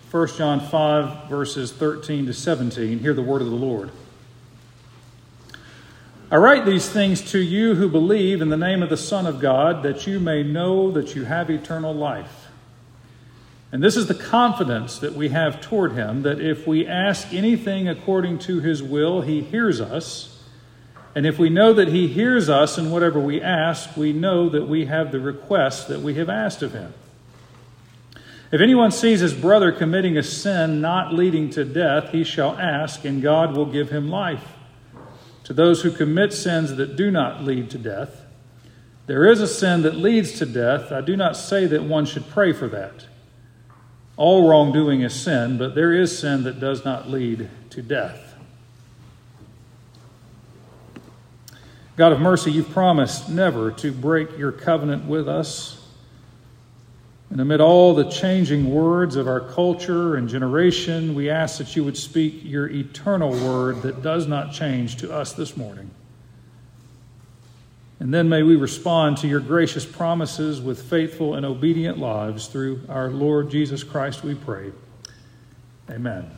1 John 5, verses 13 to 17. Hear the word of the Lord. I write these things to you who believe in the name of the Son of God, that you may know that you have eternal life. And this is the confidence that we have toward him, that if we ask anything according to his will, he hears us. And if we know that he hears us in whatever we ask, we know that we have the request that we have asked of him. If anyone sees his brother committing a sin not leading to death, he shall ask, and God will give him life. To those who commit sins that do not lead to death, there is a sin that leads to death. I do not say that one should pray for that. All wrongdoing is sin, but there is sin that does not lead to death. God of mercy, you've promised never to break your covenant with us. And amid all the changing words of our culture and generation, we ask that you would speak your eternal word that does not change to us this morning. And then may we respond to your gracious promises with faithful and obedient lives through our Lord Jesus Christ, we pray. Amen.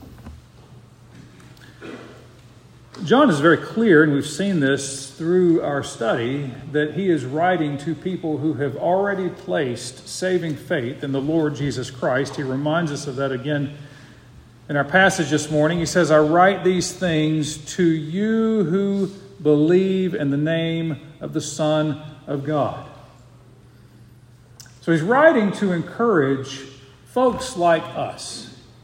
John is very clear, and we've seen this through our study, that he is writing to people who have already placed saving faith in the Lord Jesus Christ. He reminds us of that again in our passage this morning. He says, I write these things to you who believe in the name of the Son of God. So he's writing to encourage folks like us.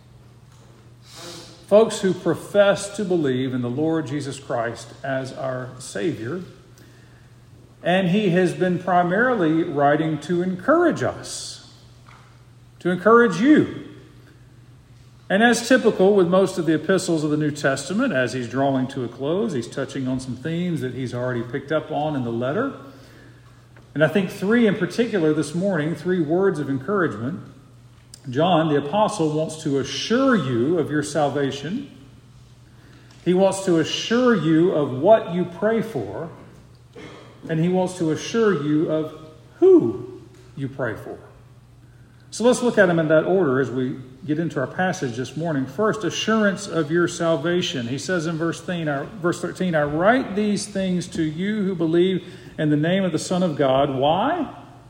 Folks who profess to believe in the Lord Jesus Christ as our Savior. And he has been primarily writing to encourage us, to encourage you. And as typical with most of the epistles of the New Testament, as he's drawing to a close, he's touching on some themes that he's already picked up on in the letter. And I think three in particular this morning, three words of encouragement. John, the apostle, wants to assure you of your salvation. He wants to assure you of what you pray for. And he wants to assure you of who you pray for. So let's look at them in that order as we get into our passage this morning. First, assurance of your salvation. He says in verse 13, I write these things to you who believe in the name of the Son of God. Why?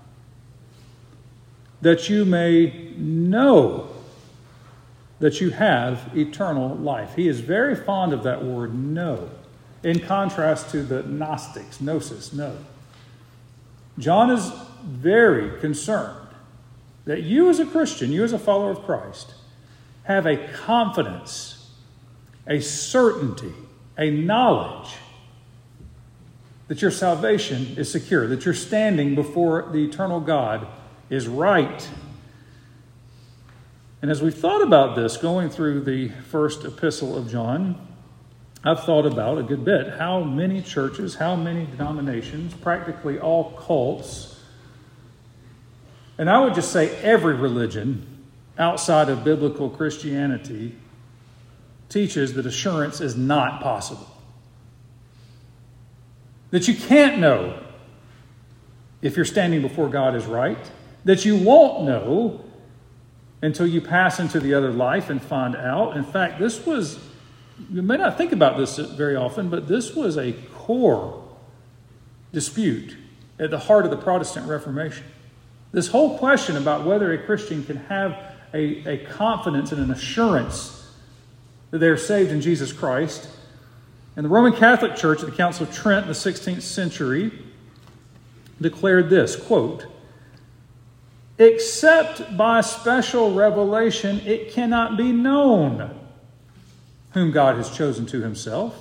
That you may know that you have eternal life. He is very fond of that word, know, in contrast to the Gnostics, gnosis, know. John is very concerned that you as a Christian, you as a follower of Christ, have a confidence, a certainty, a knowledge that your salvation is secure, that your standing before the eternal God is right. And as we've thought about this, going through the first epistle of John, I've thought about a good bit how many churches, how many denominations, practically all cults, and I would just say every religion outside of biblical Christianity teaches that assurance is not possible. That you can't know if you're standing before God is right. That you won't know until you pass into the other life and find out. In fact, you may not think about this very often, but this was a core dispute at the heart of the Protestant Reformation. This whole question about whether a Christian can have a confidence and an assurance that they are saved in Jesus Christ. And the Roman Catholic Church at the Council of Trent in the 16th century declared this, quote, except by special revelation, it cannot be known whom God has chosen to himself.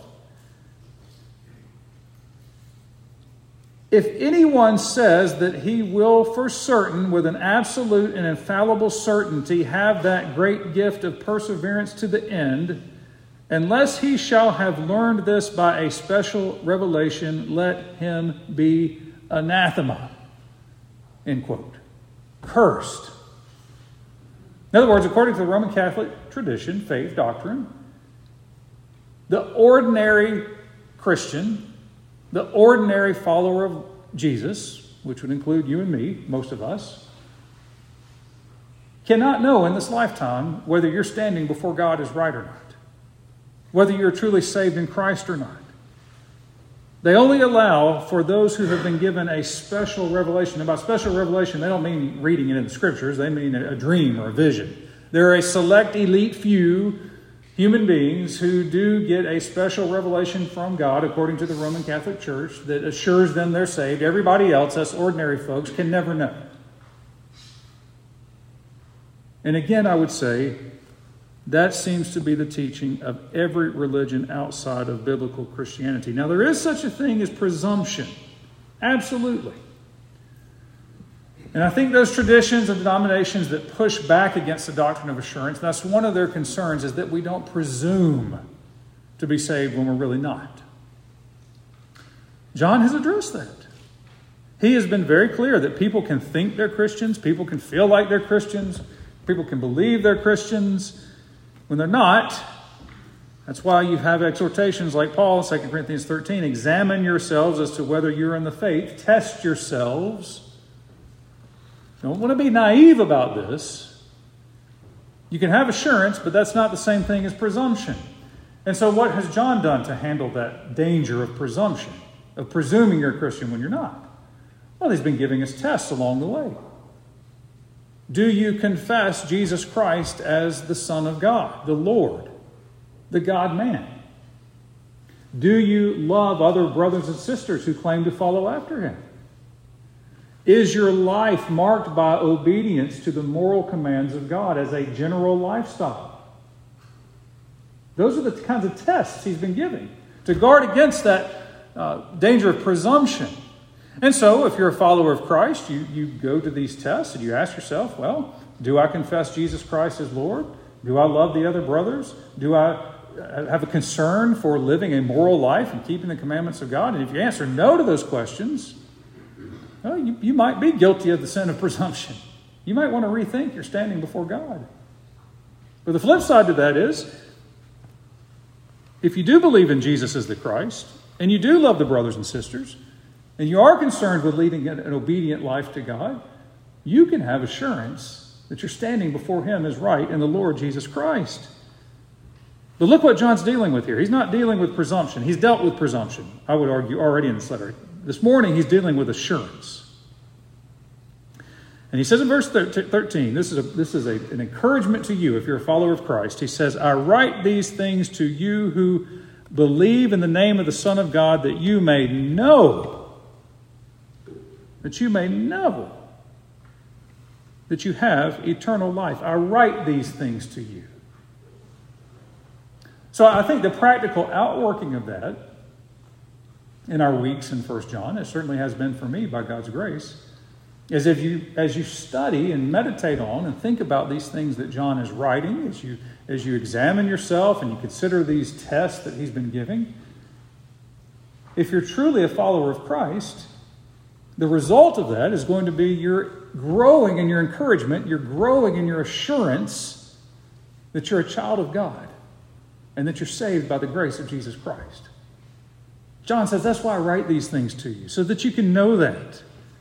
If anyone says that he will for certain, with an absolute and infallible certainty, have that great gift of perseverance to the end, unless he shall have learned this by a special revelation, let him be anathema. End quote. Cursed. In other words, according to the Roman Catholic tradition, faith, doctrine, the ordinary Christian, the ordinary follower of Jesus, which would include you and me, most of us, cannot know in this lifetime whether you're standing before God is right or not, whether you're truly saved in Christ or not. They only allow for those who have been given a special revelation. And by special revelation, they don't mean reading it in the Scriptures. They mean a dream or a vision. There are a select, elite few human beings who do get a special revelation from God, according to the Roman Catholic Church, that assures them they're saved. Everybody else, us ordinary folks, can never know. And again, I would say, that seems to be the teaching of every religion outside of biblical Christianity. Now, there is such a thing as presumption. Absolutely. And I think those traditions and denominations that push back against the doctrine of assurance, that's one of their concerns, is that we don't presume to be saved when we're really not. John has addressed that. He has been very clear that people can think they're Christians, people can feel like they're Christians, people can believe they're Christians when they're not. That's why you have exhortations like Paul, 2 Corinthians 13, examine yourselves as to whether you're in the faith. Test yourselves. Don't want to be naive about this. You can have assurance, but that's not the same thing as presumption. And so what has John done to handle that danger of presumption, of presuming you're a Christian when you're not? Well, he's been giving us tests along the way. Do you confess Jesus Christ as the Son of God, the Lord, the God-man? Do you love other brothers and sisters who claim to follow after him? Is your life marked by obedience to the moral commands of God as a general lifestyle? Those are the kinds of tests he's been giving to guard against that danger of presumption. And so, if you're a follower of Christ, you go to these tests and you ask yourself, well, do I confess Jesus Christ as Lord? Do I love the other brothers? Do I have a concern for living a moral life and keeping the commandments of God? And if you answer no to those questions, well, you might be guilty of the sin of presumption. You might want to rethink your standing before God. But the flip side to that is, if you do believe in Jesus as the Christ, and you do love the brothers and sisters, and you are concerned with leading an obedient life to God, you can have assurance that you're standing before him as right in the Lord Jesus Christ. But look what John's dealing with here. He's not dealing with presumption. He's dealt with presumption, I would argue, already in this letter. This morning, he's dealing with assurance. And he says in verse 13, this is an encouragement to you if you're a follower of Christ. He says, I write these things to you who believe in the name of the Son of God, that you may know that you have eternal life. I write these things to you. So I think the practical outworking of that in our weeks in 1 John, it certainly has been for me by God's grace, is as you study and meditate on and think about these things that John is writing, as you examine yourself and you consider these tests that he's been giving, if you're truly a follower of Christ, the result of that is going to be you're growing in your encouragement, you're growing in your assurance that you're a child of God and that you're saved by the grace of Jesus Christ. John says, that's why I write these things to you, so that you can know that.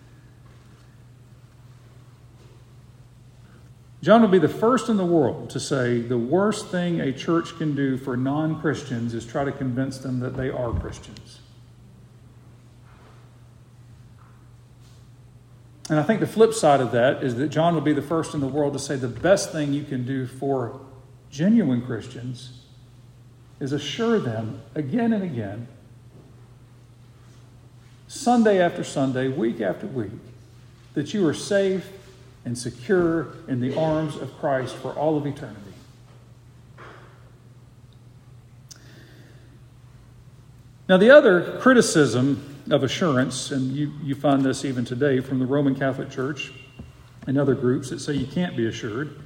John will be the first in the world to say the worst thing a church can do for non-Christians is try to convince them that they are Christians. And I think the flip side of that is that John will be the first in the world to say the best thing you can do for genuine Christians is assure them again and again, Sunday after Sunday, week after week, that you are safe and secure in the arms of Christ for all of eternity. Now, the other criticism of assurance, and you find this even today from the Roman Catholic Church and other groups that say you can't be assured,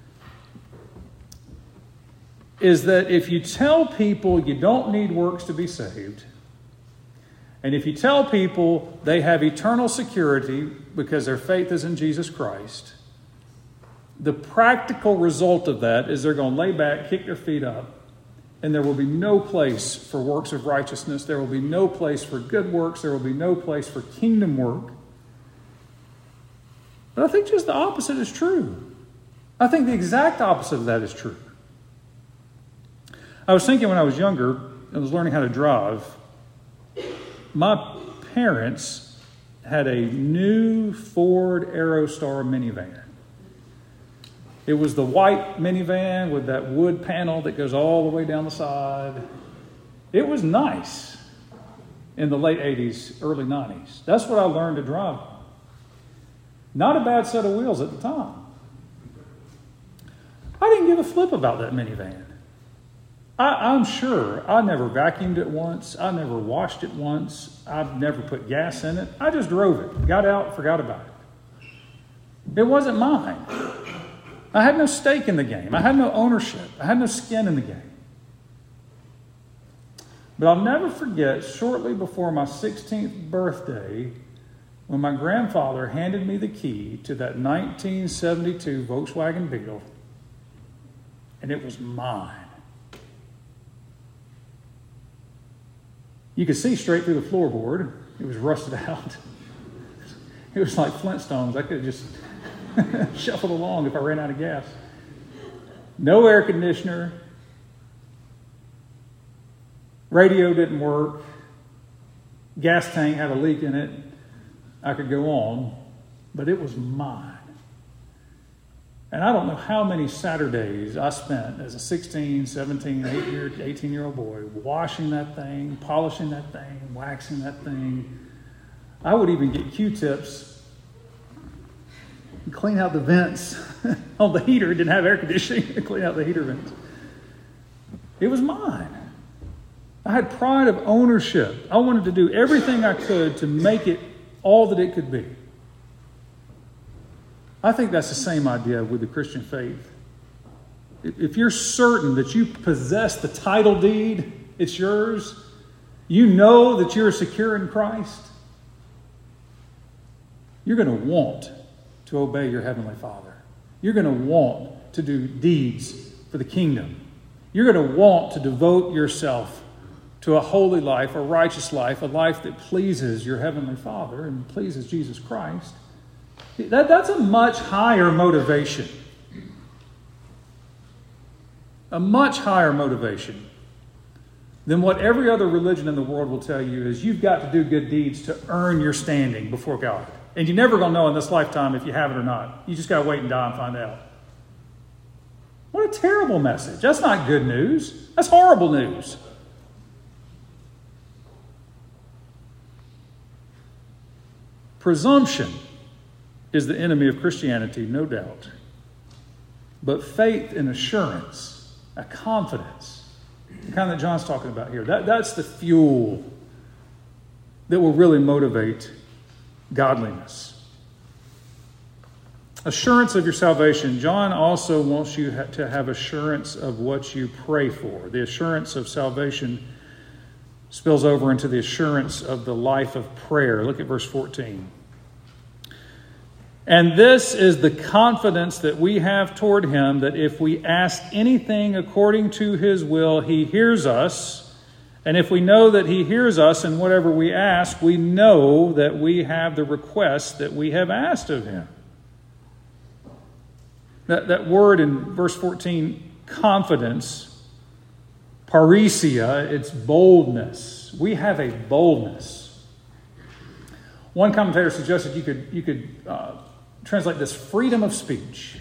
is that if you tell people you don't need works to be saved, and if you tell people they have eternal security because their faith is in Jesus Christ, the practical result of that is they're going to lay back, kick their feet up, and there will be no place for works of righteousness. There will be no place for good works. There will be no place for kingdom work. But I think just the opposite is true. I think the exact opposite of that is true. I was thinking when I was younger, I was learning how to drive, my parents had a new Ford Aerostar minivan. It was the white minivan with that wood panel that goes all the way down the side. It was nice in the late 80s, early 90s. That's what I learned to drive. Not a bad set of wheels at the time. I didn't give a flip about that minivan. I'm sure I never vacuumed it once. I never washed it once. I've never put gas in it. I just drove it, got out, forgot about it. It wasn't mine. I had no stake in the game. I had no ownership. I had no skin in the game. But I'll never forget, shortly before my 16th birthday, when my grandfather handed me the key to that 1972 Volkswagen Beetle, and it was mine. You could see straight through the floorboard. It was rusted out. It was like Flintstones. I could have just shuffled along if I ran out of gas. No air conditioner. Radio didn't work. Gas tank had a leak in it. I could go on, but it was mine. And I don't know how many Saturdays I spent as a 16, 17, 18-year-old boy washing that thing, polishing that thing, waxing that thing. I would even get Q-tips and clean out the vents on the heater. It didn't have air conditioning. Clean out the heater vents. It was mine. I had pride of ownership. I wanted to do everything I could to make it all that it could be. I think that's the same idea with the Christian faith. If you're certain that you possess the title deed, it's yours, you know that you're secure in Christ, you're going to want to obey your Heavenly Father. You're going to want to do deeds for the kingdom. You're going to want to devote yourself to a holy life, a righteous life, a life that pleases your Heavenly Father and pleases Jesus Christ. That's a much higher motivation. A much higher motivation than what every other religion in the world will tell you is you've got to do good deeds to earn your standing before God. And you're never going to know in this lifetime if you have it or not. You just got to wait and die and find out. What a terrible message. That's not good news. That's horrible news. Presumption is the enemy of Christianity, no doubt. But faith and assurance, a confidence, the kind that John's talking about here, that's the fuel that will really motivate godliness. Assurance of your salvation. John also wants you to have assurance of what you pray for. The assurance of salvation spills over into the assurance of the life of prayer. Look at verse 14. And this is the confidence that we have toward him, that if we ask anything according to his will, he hears us. And if we know that he hears us in whatever we ask, we know that we have the request that we have asked of him. That word in verse 14, confidence, parrhesia, it's boldness. We have a boldness. One commentator suggested you could translate this freedom of speech.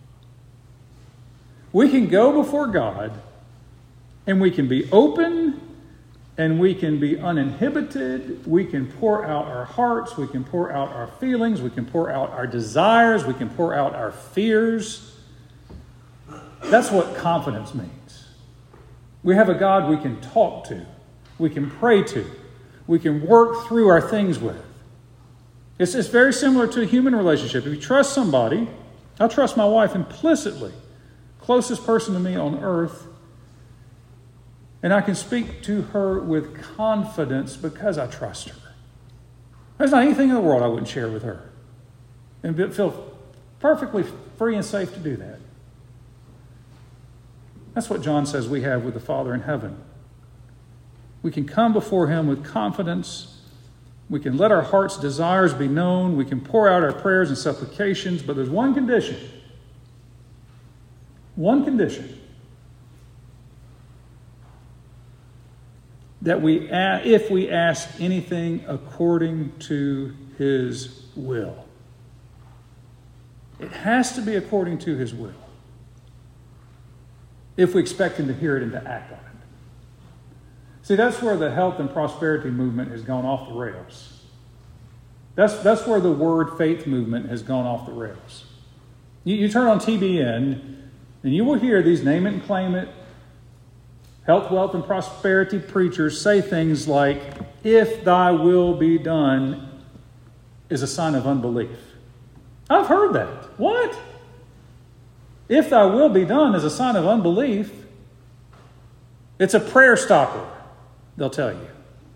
We can go before God and we can be open and we can be uninhibited. We can pour out our hearts. We can pour out our feelings. We can pour out our desires. We can pour out our fears. That's what confidence means. We have a God we can talk to. We can pray to. We can work through our things with. It's very similar to a human relationship. If you trust somebody, I'll trust my wife implicitly, closest person to me on earth, and I can speak to her with confidence because I trust her. There's not anything in the world I wouldn't share with her and feel perfectly free and safe to do that. That's what John says we have with the Father in heaven. We can come before him with confidence. We can let our heart's desires be known. We can pour out our prayers and supplications. But there's one condition. One condition. That if we ask anything according to His will. It has to be according to His will. If we expect Him to hear it and to act on it. See, that's where the health and prosperity movement has gone off the rails. That's where the word faith movement has gone off the rails. You turn on TBN, and you will hear these name it and claim it, health, wealth, and prosperity preachers say things like, if thy will be done is a sign of unbelief. I've heard that. What? If thy will be done is a sign of unbelief. It's a prayer stopper, they'll tell you.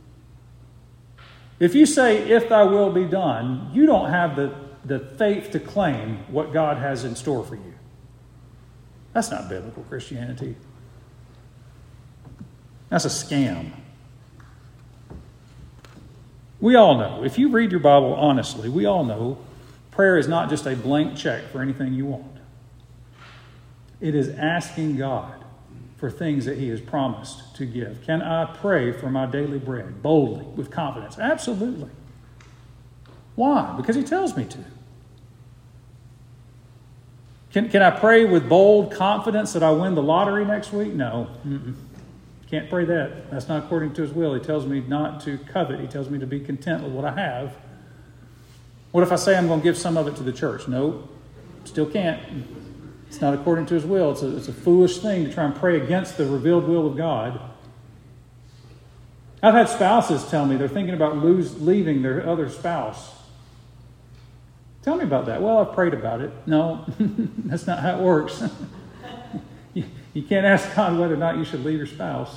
If you say, if thy will be done, you don't have the faith to claim what God has in store for you. That's not biblical Christianity. That's a scam. We all know, if you read your Bible honestly, we all know prayer is not just a blank check for anything you want. It is asking God for things that He has promised to give. Can I pray for my daily bread boldly, with confidence? Absolutely. Why? Because He tells me to. Can I pray with bold confidence that I win the lottery next week? No. Can't pray that. That's not according to His will. He tells me not to covet. He tells me to be content with what I have. What if I say I'm going to give some of it to the church? No, still can't. It's not according to His will. It's a foolish thing to try and pray against the revealed will of God. I've had spouses tell me they're thinking about leaving their other spouse. Tell me about that. Well, I've prayed about it. No, that's not how it works. You can't ask God whether or not you should leave your spouse.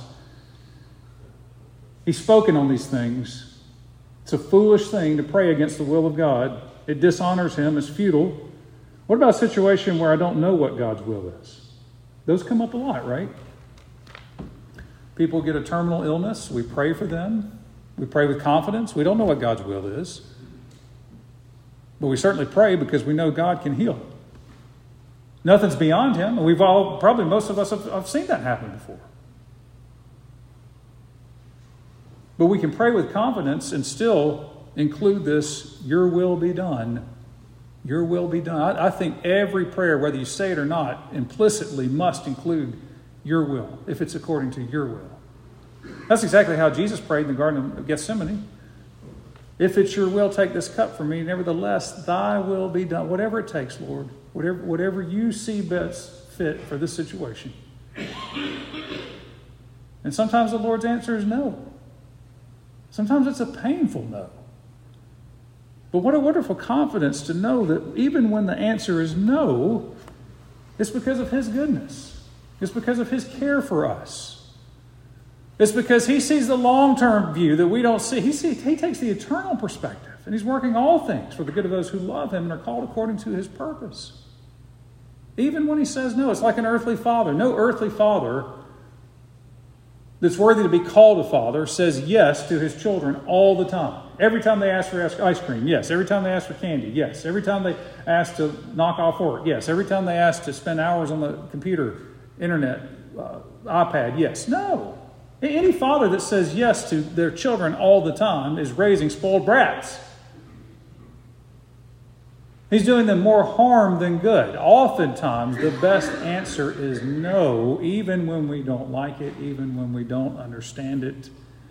He's spoken on these things. It's a foolish thing to pray against the will of God. It dishonors Him. It's futile. What about a situation where I don't know what God's will is? Those come up a lot, right? People get a terminal illness. We pray for them. We pray with confidence. We don't know what God's will is. But we certainly pray because we know God can heal. Nothing's beyond Him. And probably most of us have seen that happen before. But we can pray with confidence and still include this, your will be done. Your will be done. I think every prayer, whether you say it or not, implicitly must include your will, if it's according to your will. That's exactly how Jesus prayed in the Garden of Gethsemane. If it's your will, take this cup from me. Nevertheless, thy will be done. Whatever it takes, Lord. Whatever you see best fit for this situation. And sometimes the Lord's answer is no. Sometimes it's a painful no. But what a wonderful confidence to know that even when the answer is no, it's because of His goodness. It's because of His care for us. It's because He sees the long-term view that we don't see. He takes the eternal perspective, and He's working all things for the good of those who love Him and are called according to His purpose. Even when He says no, it's like an earthly father. No earthly father that's worthy to be called a father says yes to his children all the time. Every time they ask for ice cream, yes. Every time they ask for candy, yes. Every time they ask to knock off work, yes. Every time they ask to spend hours on the computer, internet, iPad, yes. No. Any father that says yes to their children all the time is raising spoiled brats. He's doing them more harm than good. Oftentimes, the best answer is no, even when we don't like it, even when we don't understand it.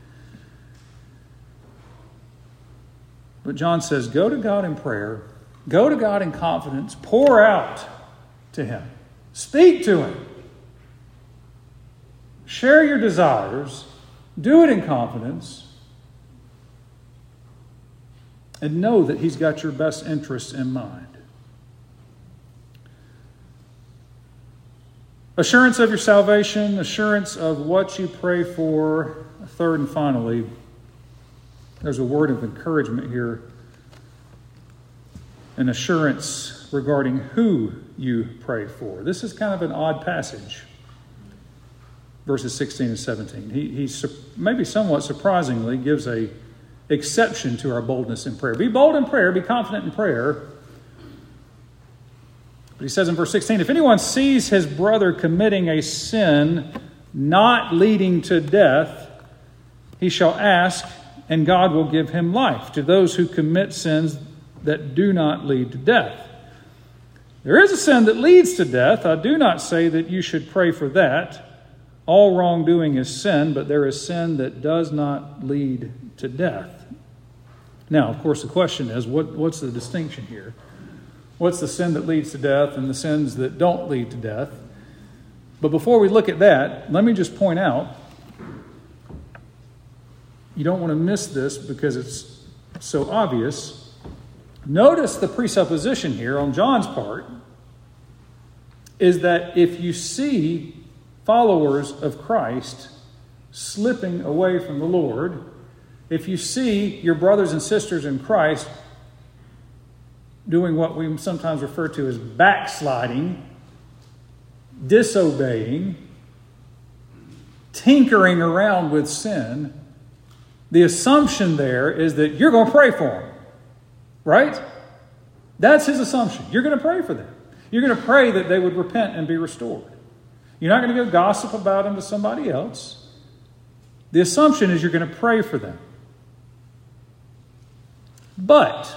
But John says, go to God in prayer. Go to God in confidence. Pour out to Him. Speak to Him. Share your desires. Do it in confidence. And know that He's got your best interests in mind. Assurance of your salvation, assurance of what you pray for. Third and finally, there's a word of encouragement here. An assurance regarding who you pray for. This is kind of an odd passage. Verses 16 and 17. He maybe somewhat surprisingly gives a exception to our boldness in prayer. Be bold in prayer, be confident in prayer. But he says in verse 16, if anyone sees his brother committing a sin not leading to death, he shall ask, and God will give him life to those who commit sins that do not lead to death. There is a sin that leads to death. I do not say that you should pray for that. All wrongdoing is sin, but there is sin that does not lead to death. Now, of course, the question is, what's the distinction here? What's the sin that leads to death and the sins that don't lead to death? But before we look at that, let me just point out, you don't want to miss this because it's so obvious. Notice the presupposition here on John's part is that if you see followers of Christ slipping away from the Lord, if you see your brothers and sisters in Christ doing what we sometimes refer to as backsliding, disobeying, tinkering around with sin, the assumption there is that you're going to pray for them, right? That's his assumption. You're going to pray for them. You're going to pray that they would repent and be restored. You're not going to go gossip about them to somebody else. The assumption is you're going to pray for them. But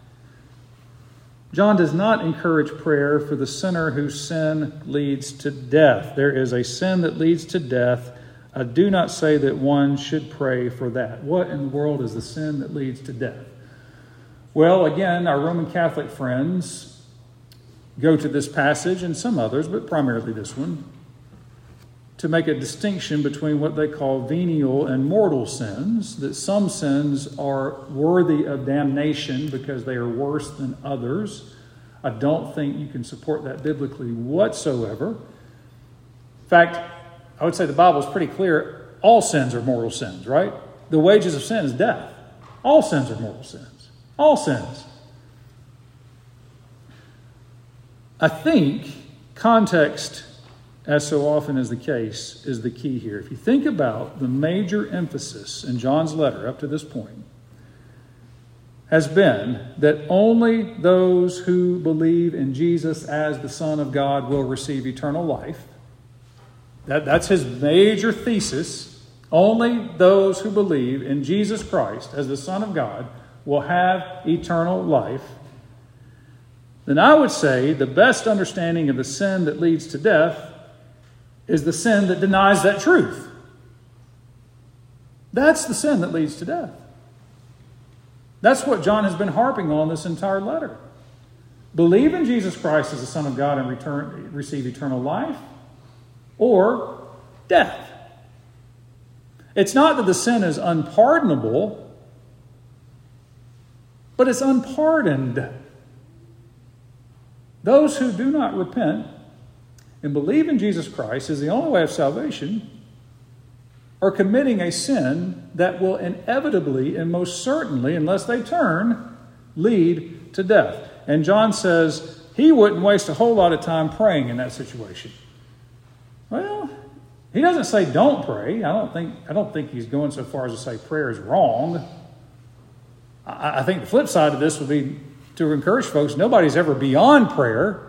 John does not encourage prayer for the sinner whose sin leads to death. There is a sin that leads to death. I do not say that one should pray for that. What in the world is the sin that leads to death? Well, again, our Roman Catholic friends go to this passage and some others, but primarily this one, to make a distinction between what they call venial and mortal sins, that some sins are worthy of damnation because they are worse than others. I don't think you can support that biblically whatsoever. In fact, I would say the Bible is pretty clear. All sins are mortal sins, right? The wages of sin is death. All sins are mortal sins. All sins. I think context, as so often is the case, is the key here. If you think about the major emphasis in John's letter up to this point, has been that only those who believe in Jesus as the Son of God will receive eternal life. That's his major thesis. Only those who believe in Jesus Christ as the Son of God will have eternal life. Then I would say the best understanding of the sin that leads to death is the sin that denies that truth. That's the sin that leads to death. That's what John has been harping on this entire letter. Believe in Jesus Christ as the Son of God and receive eternal life, or death. It's not that the sin is unpardonable, but it's unpardoned. Those who do not repent and believe in Jesus Christ as the only way of salvation are committing a sin that will inevitably and most certainly, unless they turn, lead to death. And John says he wouldn't waste a whole lot of time praying in that situation. Well, he doesn't say don't pray. I don't think he's going so far as to say prayer is wrong. I think the flip side of this would be to encourage folks, nobody's ever beyond prayer.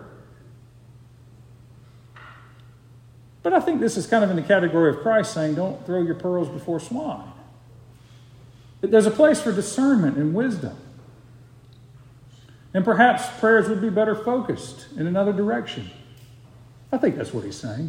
But I think this is kind of in the category of Christ saying, don't throw your pearls before swine. But there's a place for discernment and wisdom. And perhaps prayers would be better focused in another direction. I think that's what he's saying.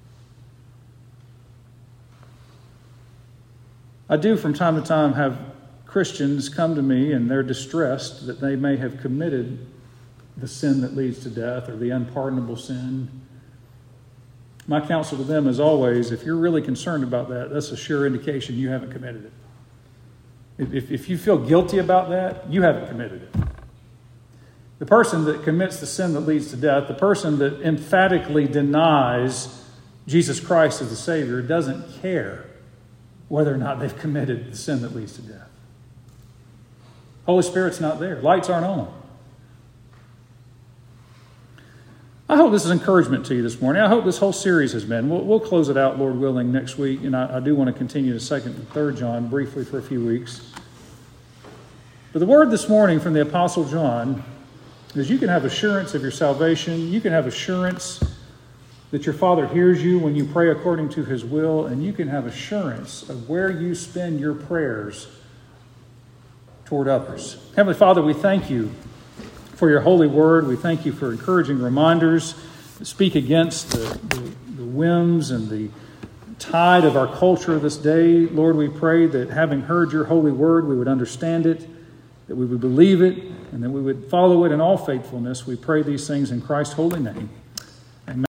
I do from time to time have Christians come to me and they're distressed that they may have committed the sin that leads to death or the unpardonable sin. My counsel to them is always, if you're really concerned about that, that's a sure indication you haven't committed it. If you feel guilty about that, you haven't committed it. The person that commits the sin that leads to death, the person that emphatically denies Jesus Christ as the Savior, doesn't care whether or not they've committed the sin that leads to death. Holy Spirit's not there. Lights aren't on. I hope this is encouragement to you this morning. I hope this whole series has been. We'll close it out, Lord willing, next week. And I do want to continue to 2nd and 3rd John briefly for a few weeks. But the word this morning from the Apostle John Because you can have assurance of your salvation. You can have assurance that your Father hears you when you pray according to His will. And you can have assurance of where you spend your prayers toward others. Heavenly Father, we thank you for your holy word. We thank you for encouraging reminders that speak against the whims and the tide of our culture this day. Lord, we pray that having heard your holy word, we would understand it, that we would believe it, and that we would follow it in all faithfulness. We pray these things in Christ's holy name.